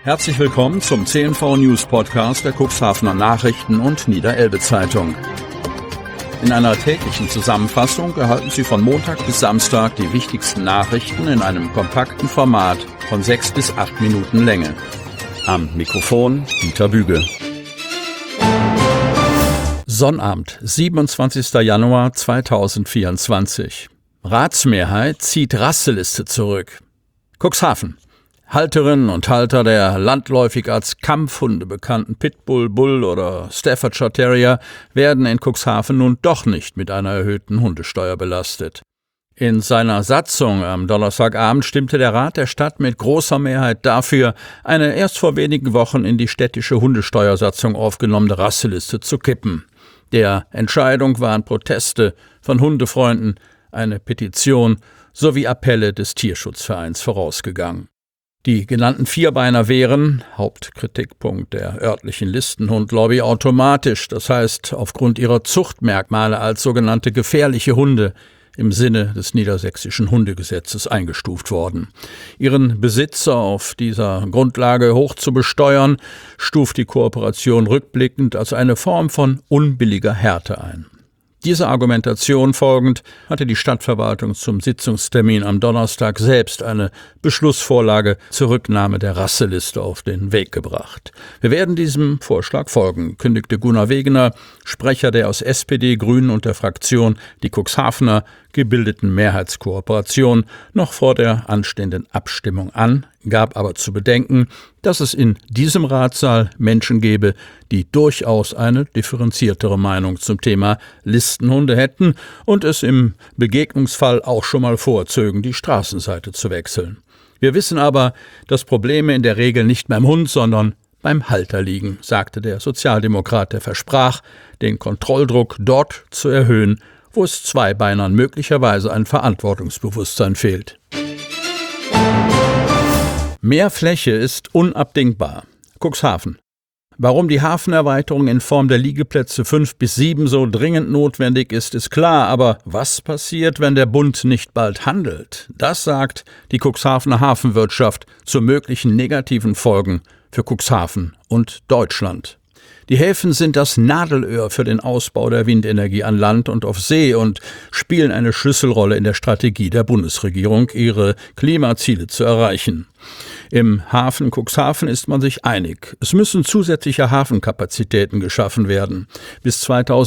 Herzlich willkommen zum CNV News Podcast der Cuxhavener Nachrichten und Niederelbe Zeitung. In einer täglichen Zusammenfassung erhalten Sie von Montag bis Samstag die wichtigsten Nachrichten in einem kompakten Format von 6 bis 8 Minuten Länge. Am Mikrofon Dieter Büge. Sonnabend, 27. Januar 2024. Ratsmehrheit zieht Rasseliste zurück. Cuxhaven. Halterinnen und Halter der landläufig als Kampfhunde bekannten Pitbull, Bull oder Staffordshire Terrier werden in Cuxhaven nun doch nicht mit einer erhöhten Hundesteuer belastet. In seiner Satzung am Donnerstagabend stimmte der Rat der Stadt mit großer Mehrheit dafür, eine erst vor wenigen Wochen in die städtische Hundesteuersatzung aufgenommene Rasseliste zu kippen. Der Entscheidung waren Proteste von Hundefreunden, eine Petition sowie Appelle des Tierschutzvereins vorausgegangen. Die genannten Vierbeiner wären, Hauptkritikpunkt der örtlichen Listenhundlobby, automatisch, das heißt aufgrund ihrer Zuchtmerkmale als sogenannte gefährliche Hunde im Sinne des niedersächsischen Hundegesetzes eingestuft worden. Ihren Besitzer auf dieser Grundlage hoch zu besteuern, stuft die Kooperation rückblickend als eine Form von unbilliger Härte ein. Dieser Argumentation folgend hatte die Stadtverwaltung zum Sitzungstermin am Donnerstag selbst eine Beschlussvorlage zur Rücknahme der Rasseliste auf den Weg gebracht. Wir werden diesem Vorschlag folgen, kündigte Gunnar Wegener, Sprecher der aus SPD, Grünen und der Fraktion die Cuxhavener gebildeten Mehrheitskooperation noch vor der anstehenden Abstimmung an, gab aber zu bedenken, dass es in diesem Ratssaal Menschen gebe, die durchaus eine differenziertere Meinung zum Thema Listenhunde hätten und es im Begegnungsfall auch schon mal vorzögen, die Straßenseite zu wechseln. Wir wissen aber, dass Probleme in der Regel nicht beim Hund, sondern beim Halter liegen, sagte der Sozialdemokrat, der versprach, den Kontrolldruck dort zu erhöhen, wo es Zweibeinern möglicherweise ein Verantwortungsbewusstsein fehlt. Mehr Fläche ist unabdingbar. Cuxhaven. Warum die Hafenerweiterung in Form der Liegeplätze 5 bis 7 so dringend notwendig ist, ist klar. Aber was passiert, wenn der Bund nicht bald handelt? Das sagt die Cuxhavener Hafenwirtschaft zu möglichen negativen Folgen für Cuxhaven und Deutschland. Die Häfen sind das Nadelöhr für den Ausbau der Windenergie an Land und auf See und spielen eine Schlüsselrolle in der Strategie der Bundesregierung, ihre Klimaziele zu erreichen. Im Hafen Cuxhaven ist man sich einig. Es müssen zusätzliche Hafenkapazitäten geschaffen werden. Bis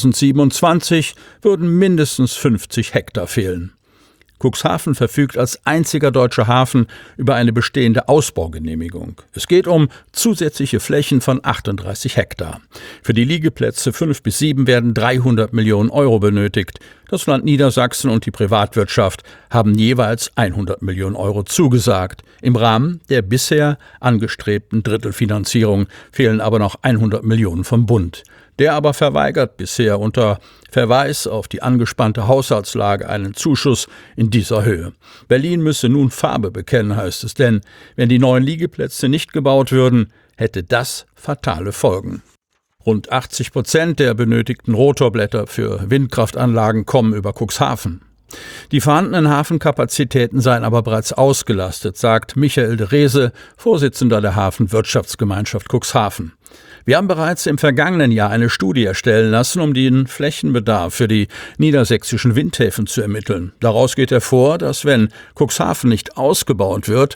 2027 würden mindestens 50 Hektar fehlen. Cuxhaven verfügt als einziger deutscher Hafen über eine bestehende Ausbaugenehmigung. Es geht um zusätzliche Flächen von 38 Hektar. Für die Liegeplätze 5 bis 7 werden 300 Millionen Euro benötigt. Das Land Niedersachsen und die Privatwirtschaft haben jeweils 100 Millionen Euro zugesagt. Im Rahmen der bisher angestrebten Drittelfinanzierung fehlen aber noch 100 Millionen vom Bund. Der aber verweigert bisher unter Verweis auf die angespannte Haushaltslage einen Zuschuss in dieser Höhe. Berlin müsse nun Farbe bekennen, heißt es, denn wenn die neuen Liegeplätze nicht gebaut würden, hätte das fatale Folgen. Rund 80% der benötigten Rotorblätter für Windkraftanlagen kommen über Cuxhaven. Die vorhandenen Hafenkapazitäten seien aber bereits ausgelastet, sagt Michael de Rese, Vorsitzender der Hafenwirtschaftsgemeinschaft Cuxhaven. Wir haben bereits im vergangenen Jahr eine Studie erstellen lassen, um den Flächenbedarf für die niedersächsischen Windhäfen zu ermitteln. Daraus geht hervor, dass wenn Cuxhaven nicht ausgebaut wird,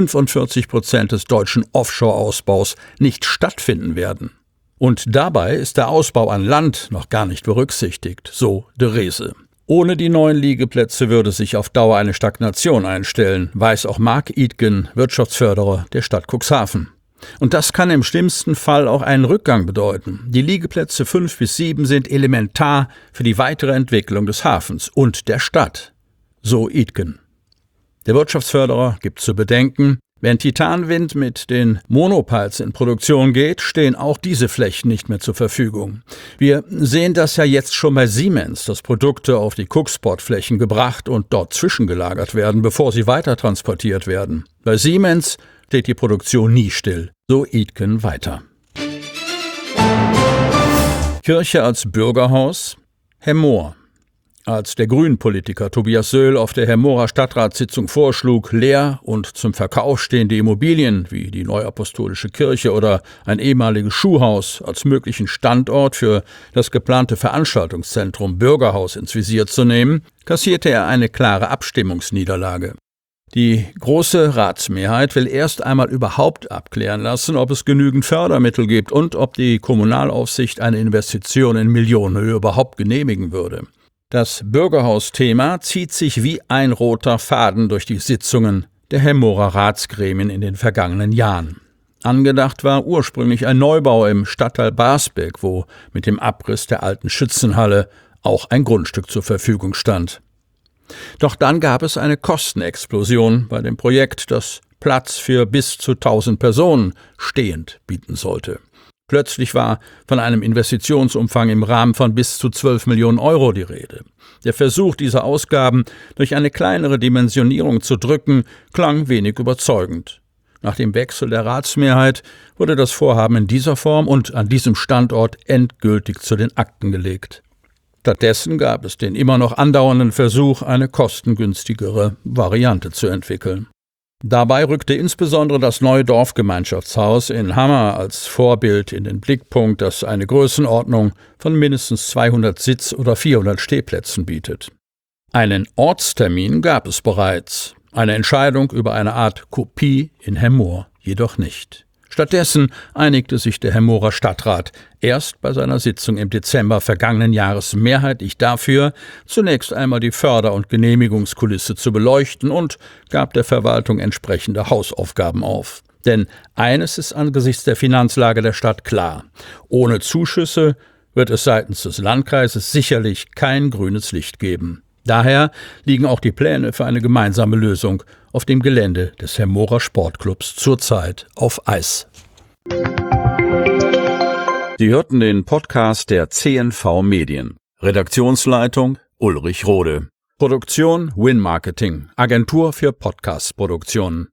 45% des deutschen Offshore-Ausbaus nicht stattfinden werden. Und dabei ist der Ausbau an Land noch gar nicht berücksichtigt, so de Rese. Ohne die neuen Liegeplätze würde sich auf Dauer eine Stagnation einstellen, weiß auch Marc Idgen, Wirtschaftsförderer der Stadt Cuxhaven. Und das kann im schlimmsten Fall auch einen Rückgang bedeuten. Die Liegeplätze 5 bis 7 sind elementar für die weitere Entwicklung des Hafens und der Stadt, so Idgen. Der Wirtschaftsförderer gibt zu bedenken, wenn Titanwind mit den Monopiles in Produktion geht, stehen auch diese Flächen nicht mehr zur Verfügung. Wir sehen das ja jetzt schon bei Siemens, dass Produkte auf die Cuxport-Flächen gebracht und dort zwischengelagert werden, bevor sie weiter transportiert werden. Bei Siemens steht die Produktion nie still, so Idgen weiter. Kirche als Bürgerhaus, Hemmoor. Als der Grünen-Politiker Tobias Söhl auf der Hemmorer Stadtratssitzung vorschlug, leer und zum Verkauf stehende Immobilien wie die Neuapostolische Kirche oder ein ehemaliges Schuhhaus als möglichen Standort für das geplante Veranstaltungszentrum Bürgerhaus ins Visier zu nehmen, kassierte er eine klare Abstimmungsniederlage. Die große Ratsmehrheit will erst einmal überhaupt abklären lassen, ob es genügend Fördermittel gibt und ob die Kommunalaufsicht eine Investition in Millionenhöhe überhaupt genehmigen würde. Das Bürgerhaus-Thema zieht sich wie ein roter Faden durch die Sitzungen der Hemmorer Ratsgremien in den vergangenen Jahren. Angedacht war ursprünglich ein Neubau im Stadtteil Barsbeck, wo mit dem Abriss der alten Schützenhalle auch ein Grundstück zur Verfügung stand. Doch dann gab es eine Kostenexplosion bei dem Projekt, das Platz für bis zu 1000 Personen stehend bieten sollte. Plötzlich war von einem Investitionsumfang im Rahmen von bis zu 12 Millionen Euro die Rede. Der Versuch, diese Ausgaben durch eine kleinere Dimensionierung zu drücken, klang wenig überzeugend. Nach dem Wechsel der Ratsmehrheit wurde das Vorhaben in dieser Form und an diesem Standort endgültig zu den Akten gelegt. Stattdessen gab es den immer noch andauernden Versuch, eine kostengünstigere Variante zu entwickeln. Dabei rückte insbesondere das neue Dorfgemeinschaftshaus in Hammer als Vorbild in den Blickpunkt, das eine Größenordnung von mindestens 200 Sitz- oder 400 Stehplätzen bietet. Einen Ortstermin gab es bereits, eine Entscheidung über eine Art Kopie in Hemmoor jedoch nicht. Stattdessen einigte sich der Hemmorer Stadtrat erst bei seiner Sitzung im Dezember vergangenen Jahres mehrheitlich dafür, zunächst einmal die Förder- und Genehmigungskulisse zu beleuchten und gab der Verwaltung entsprechende Hausaufgaben auf. Denn eines ist angesichts der Finanzlage der Stadt klar: Ohne Zuschüsse wird es seitens des Landkreises sicherlich kein grünes Licht geben. Daher liegen auch die Pläne für eine gemeinsame Lösung auf dem Gelände des Hemmorer Sportclubs zurzeit auf Eis. Sie hörten den Podcast der CNV Medien. Redaktionsleitung Ulrich Rode. Produktion Win Marketing, Agentur für Podcast-Produktionen.